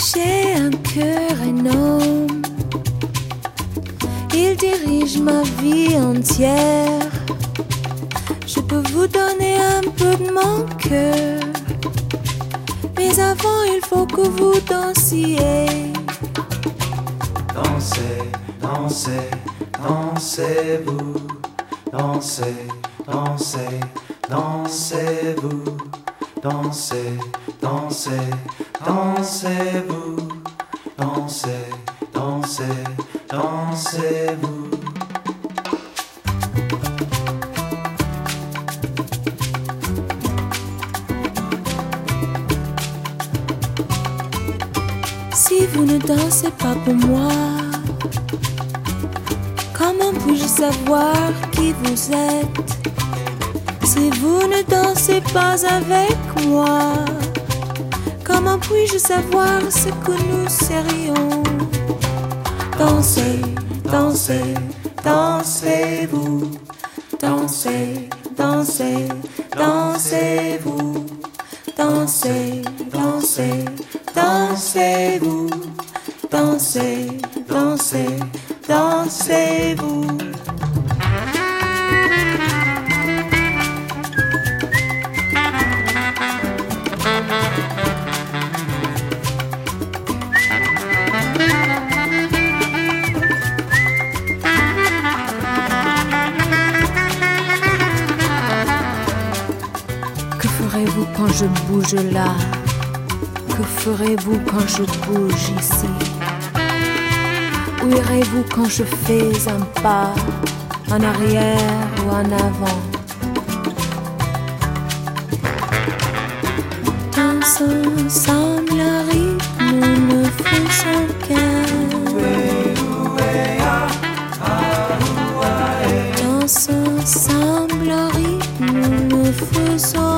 J'ai un cœur énorme, il dirige ma vie entière. Je peux vous donner un peu de mon cœur, mais avant il faut que vous dansiez. Dansez, dansez, dansez-vous. Dansez, dansez, dansez-vous. Dansez, dansez, dansez-vous. Dansez, dansez, dansez-vous. Si vous ne dansez pas pour moi, comment puis-je savoir qui vous êtes? Si vous ne dansez pas avec moi, comment puis-je savoir ce que nous serions? Dansez, dansez, dansez-vous. Dansez, dansez, dansez-vous. Dansez, dansez, dansez-vous. Dansez, dansez, dansez-vous. Que ferez-vous quand je bouge là? Que ferez-vous quand je bouge ici? Où irez-vous quand je fais un pas en arrière ou en avant? Dansons ensemble un rythme, ne faisons qu'un. Dansons ensemble un rythme, ne faisons